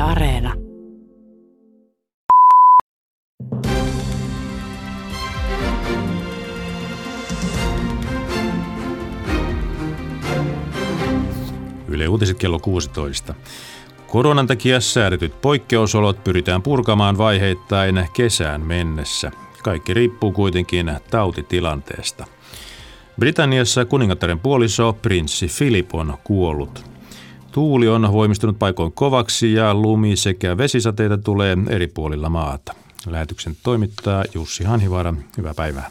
Areena. Yle Uutiset kello 16. Koronan takia säädetyt poikkeusolot pyritään purkamaan vaiheittain kesään mennessä. Kaikki riippuu kuitenkin tautitilanteesta. Britanniassa kuningattaren puoliso prinssi Philip on kuollut. Tuuli on voimistunut paikoin kovaksi ja lumi sekä vesisateita tulee eri puolilla maata. Lähetyksen toimittaa Jussi Hanhivaara. Hyvää päivää.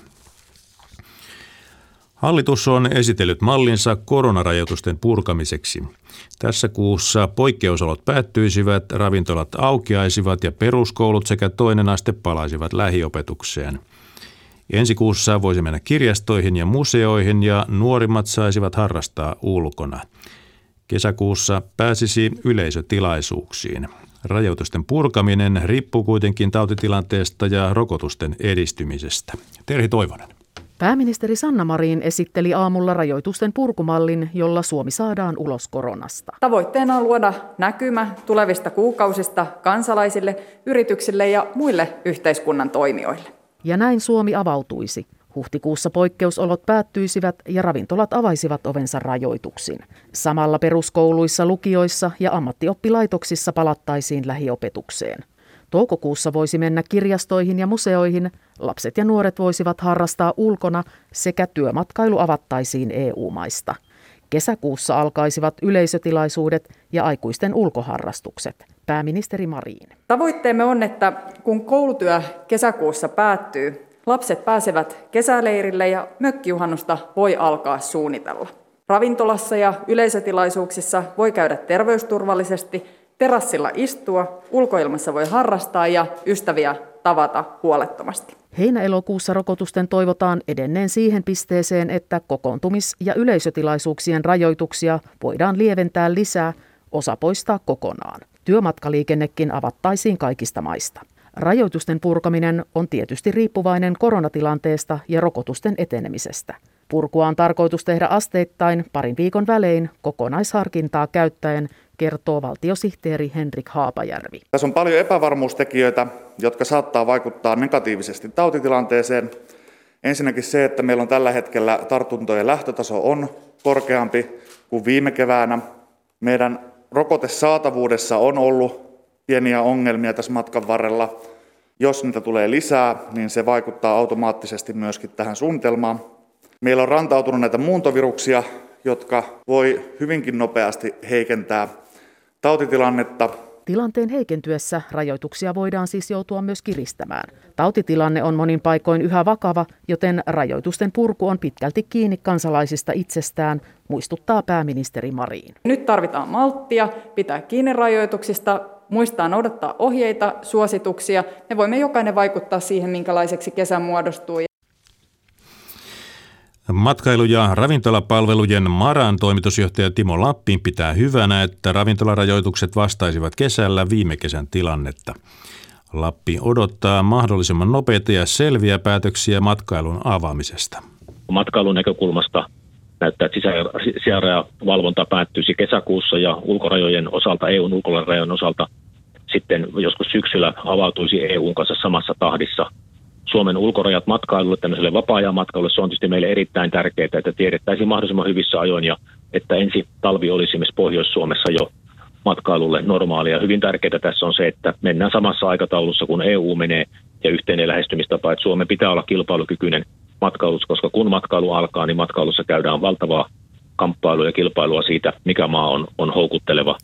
Hallitus on esitellyt mallinsa koronarajoitusten purkamiseksi. Tässä kuussa poikkeusolot päättyisivät, ravintolat aukeaisivat ja peruskoulut sekä toinen aste palaisivat lähiopetukseen. Ensi kuussa voisi mennä kirjastoihin ja museoihin ja nuorimmat saisivat harrastaa ulkona. Kesäkuussa pääsisi yleisötilaisuuksiin. Rajoitusten purkaminen riippuu kuitenkin tautitilanteesta ja rokotusten edistymisestä. Terhi Toivonen. Pääministeri Sanna Marin esitteli aamulla rajoitusten purkumallin, jolla Suomi saadaan ulos koronasta. Tavoitteena on luoda näkymä tulevista kuukausista kansalaisille, yrityksille ja muille yhteiskunnan toimijoille. Ja näin Suomi avautuisi. Huhtikuussa poikkeusolot päättyisivät ja ravintolat avaisivat ovensa rajoituksin. Samalla peruskouluissa, lukioissa ja ammattioppilaitoksissa palattaisiin lähiopetukseen. Toukokuussa voisi mennä kirjastoihin ja museoihin, lapset ja nuoret voisivat harrastaa ulkona sekä työmatkailu avattaisiin EU-maista. Kesäkuussa alkaisivat yleisötilaisuudet ja aikuisten ulkoharrastukset. Pääministeri Marin. Tavoitteemme on, että kun koulutyö kesäkuussa päättyy, lapset pääsevät kesäleirille ja mökkijuhannusta voi alkaa suunnitella. Ravintolassa ja yleisötilaisuuksissa voi käydä terveysturvallisesti, terassilla istua, ulkoilmassa voi harrastaa ja ystäviä tavata huolettomasti. Heinä-elokuussa rokotusten toivotaan edenneen siihen pisteeseen, että kokoontumis- ja yleisötilaisuuksien rajoituksia voidaan lieventää lisää, osa poistaa kokonaan. Työmatkaliikennekin avattaisiin kaikista maista. Rajoitusten purkaminen on tietysti riippuvainen koronatilanteesta ja rokotusten etenemisestä. Purkua on tarkoitus tehdä asteittain parin viikon välein kokonaisharkintaa käyttäen, kertoo valtiosihteeri Henrik Haapajärvi. Tässä on paljon epävarmuustekijöitä, jotka saattaa vaikuttaa negatiivisesti tautitilanteeseen. Ensinnäkin se, että meillä on tällä hetkellä tartuntojen lähtötaso on korkeampi kuin viime keväänä. Meidän rokotesaatavuudessa on ollut pieniä ongelmia tässä matkan varrella. Jos niitä tulee lisää, niin se vaikuttaa automaattisesti myöskin tähän suunnitelmaan. Meillä on rantautunut näitä muuntoviruksia, jotka voi hyvinkin nopeasti heikentää tautitilannetta. Tilanteen heikentyessä rajoituksia voidaan siis joutua myös kiristämään. Tautitilanne on monin paikoin yhä vakava, joten rajoitusten purku on pitkälti kiinni kansalaisista itsestään, muistuttaa pääministeri Marin. Nyt tarvitaan malttia, pitää kiinni rajoituksista, muistaa noudattaa ohjeita, suosituksia. Me voimme jokainen vaikuttaa siihen, minkälaiseksi kesä muodostuu. Matkailu- ja ravintolapalvelujen MaRan toimitusjohtaja Timo Lappin pitää hyvänä, että ravintolarajoitukset vastaisivat kesällä viime kesän tilannetta. Lappi odottaa mahdollisimman nopeita ja selviä päätöksiä matkailun avaamisesta. Matkailun näkökulmasta näyttää, että sisärajavalvonta päättyisi kesäkuussa ja ulkorajojen osalta, EUn ulkorajojen osalta sitten joskus syksyllä avautuisi EUn kanssa samassa tahdissa. Suomen ulkorajat matkailulle, tämmöiselle vapaa-ajan matkailulle, se on tietysti meille erittäin tärkeää, että tiedettäisiin mahdollisimman hyvissä ajoin ja että ensi talvi olisi esimerkiksi Pohjois-Suomessa jo matkailulle normaalia. Hyvin tärkeää tässä on se, että mennään samassa aikataulussa kuin EU menee ja yhteinen lähestymistapa, että Suomen pitää olla kilpailukykyinen matkailussa, koska kun matkailu alkaa, niin matkailussa käydään valtavaa kamppailua ja kilpailua siitä, mikä maa on houkutteleva.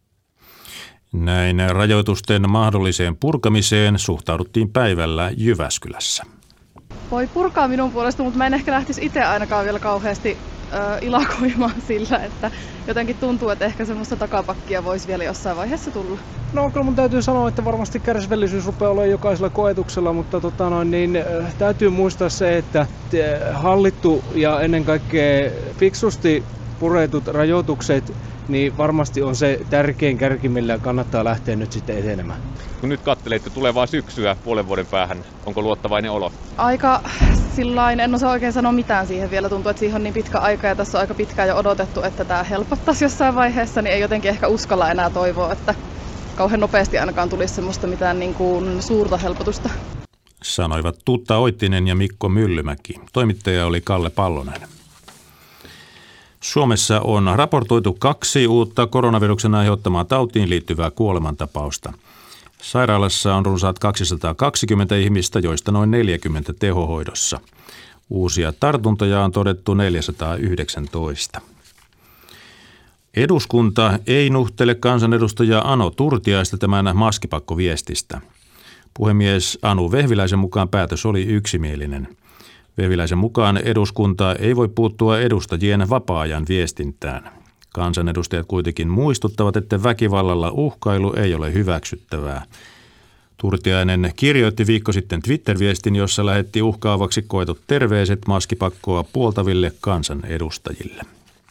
Näin rajoitusten mahdolliseen purkamiseen suhtauduttiin päivällä Jyväskylässä. Voi purkaa minun puolesta, mutta mä en ehkä lähtisi itse ainakaan vielä kauheasti ilakoimaan sillä, että jotenkin tuntuu, että ehkä semmoista takapakkia voisi vielä jossain vaiheessa tulla. No kyllä mun täytyy sanoa, että varmasti kärsivällisyys rupeaa olemaan jokaisella koetuksella, mutta täytyy muistaa se, että hallittu ja ennen kaikkea fiksusti puretut rajoitukset niin varmasti on se tärkein kärki, millä kannattaa lähteä nyt sitten etenemään. Kun nyt katselette tulevaa syksyä puolen vuoden päähän, onko luottavainen olo? Aika sillain, en osaa oikein sanoa mitään siihen vielä. Tuntuu, että siihen on niin pitkä aika ja tässä on aika pitkään jo odotettu, että tämä helpottaisi jossain vaiheessa, niin ei jotenkin ehkä uskalla enää toivoa, että kauhean nopeasti ainakaan tulisi semmoista mitään niin kuin suurta helpotusta. Sanoivat Tutta Oittinen ja Mikko Myllymäki. Toimittaja oli Kalle Pallonen. Suomessa on raportoitu 2 uutta koronaviruksen aiheuttamaan tautiin liittyvää kuolemantapausta. Sairaalassa on runsaat 220 ihmistä, joista noin 40 tehohoidossa. Uusia tartuntoja on todettu 419. Eduskunta ei nuhtele kansanedustaja Ano Turtiaista tämän maskipakkoviestistä. Puhemies Anu Vehviläisen mukaan päätös oli yksimielinen. Vehviläisen mukaan eduskunta ei voi puuttua edustajien vapaa-ajan viestintään. Kansanedustajat kuitenkin muistuttavat, että väkivallalla uhkailu ei ole hyväksyttävää. Turtiainen kirjoitti viikko sitten Twitter-viestin, jossa lähetti uhkaavaksi koetut terveiset maskipakkoa puoltaville kansanedustajille.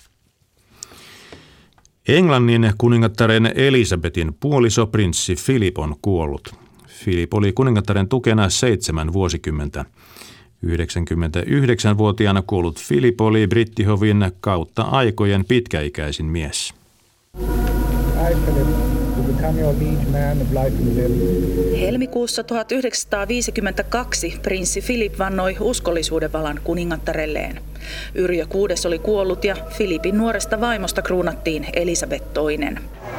Englannin kuningattaren Elisabetin puoliso prinssi Philip on kuollut. Philip oli kuningattaren tukena 7 vuosikymmentä. 99-vuotiaana kuollut Philip oli brittihovin kautta aikojen pitkäikäisin mies. Helmikuussa 1952 prinssi Philip vannoi uskollisuuden valan kuningattarelleen. Yrjö VI oli kuollut ja Philipin nuoresta vaimosta kruunattiin Elisabeth II.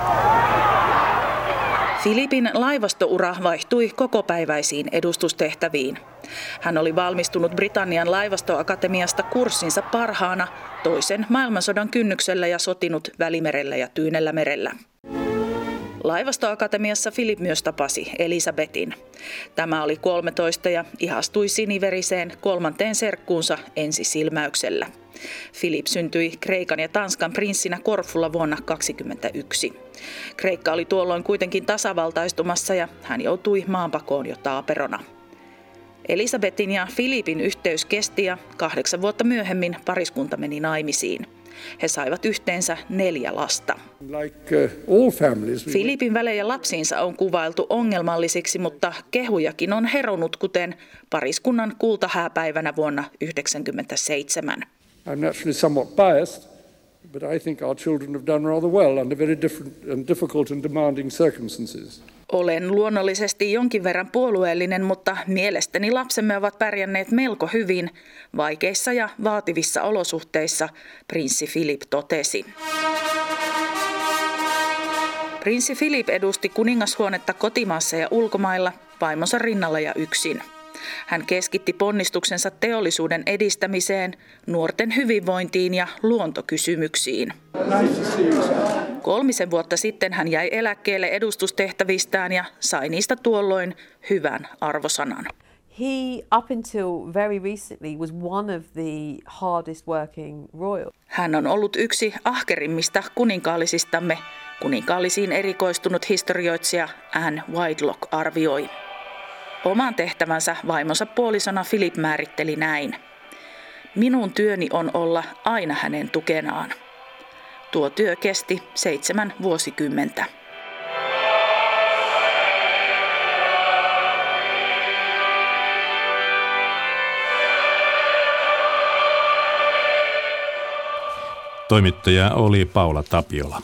Philipin laivastoura vaihtui kokopäiväisiin edustustehtäviin. Hän oli valmistunut Britannian laivastoakatemiasta kurssinsa parhaana toisen maailmansodan kynnyksellä ja sotinut Välimerellä ja Tyynellä merellä. Laivastoakatemiassa Philip myös tapasi Elisabetin. Tämä oli 13 ja ihastui siniveriseen 3. serkkuunsa ensisilmäyksellä. Philip syntyi Kreikan ja Tanskan prinssinä Korfulla vuonna 1921. Kreikka oli tuolloin kuitenkin tasavaltaistumassa ja hän joutui maanpakoon jo taaperona. Elisabetin ja Philipin yhteys kesti ja 8 vuotta myöhemmin pariskunta meni naimisiin. He saivat yhteensä 4 lasta. Philipin välejä lapsiinsa on kuvailtu ongelmallisiksi, mutta kehujakin on heronnut, kuten pariskunnan kultahääpäivänä vuonna 1997. I'm naturally somewhat biased, but I think our children have done rather well under very different and difficult and demanding circumstances. Olen luonnollisesti jonkin verran puolueellinen, mutta mielestäni lapsemme ovat pärjänneet melko hyvin vaikeissa ja vaativissa olosuhteissa, prinssi Philip totesi. Prinssi Philip edusti kuningashuonetta kotimaassa ja ulkomailla, vaimonsa rinnalla ja yksin. Hän keskitti ponnistuksensa teollisuuden edistämiseen, nuorten hyvinvointiin ja luontokysymyksiin. 3 vuotta sitten hän jäi eläkkeelle edustustehtävistään ja sai niistä tuolloin hyvän arvosanan. He, up until very recently, was one of the hardest working royals. Hän on ollut yksi ahkerimmista kuninkaallisistamme, kuninkaallisiin erikoistunut historioitsija Anne Whitelock arvioi. Oman tehtävänsä vaimonsa puolisona Philip määritteli näin. Minun työni on olla aina hänen tukenaan. Tuo työ kesti 7 vuosikymmentä. Toimittaja oli Paula Tapiola.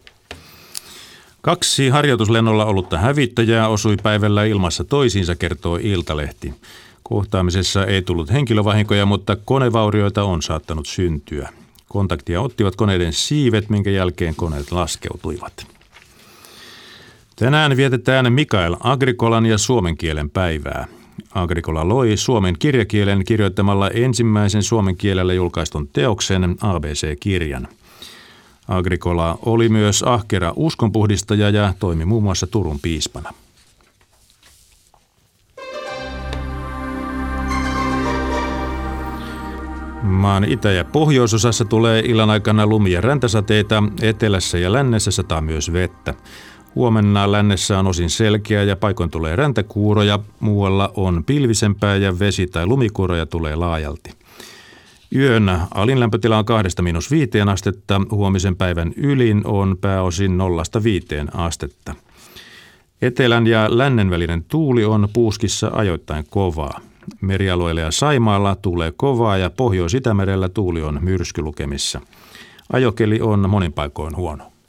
2 harjoituslennolla ollutta hävittäjää osui päivällä ilmassa toisiinsa, kertoo Iltalehti. Kohtaamisessa ei tullut henkilövahinkoja, mutta konevaurioita on saattanut syntyä. Kontaktia ottivat koneiden siivet, minkä jälkeen koneet laskeutuivat. Tänään vietetään Mikael Agricolan ja suomen kielen päivää. Agricola loi suomen kirjakielen kirjoittamalla ensimmäisen suomen kielellä julkaistun teoksen ABC-kirjan. Agricola oli myös ahkera uskonpuhdistaja ja toimi muun muassa Turun piispana. Maan itä- ja pohjoisosassa tulee illan aikana lumi- ja räntäsateita, etelässä ja lännessä sataa myös vettä. Huomenna lännessä on osin selkeä ja paikoin tulee räntäkuuroja, muualla on pilvisempää ja vesi- tai lumikuuroja tulee laajalti. Yön alinlämpötila on 2–5 astetta, huomisen päivän ylin on pääosin 0–5 astetta. Etelän ja lännen välinen tuuli on puuskissa ajoittain kovaa. Merialueilla ja Saimaalla tuulee kovaa ja Pohjois-Itämerellä tuuli on myrskylukemissa. Ajokeli on monin paikoin huono.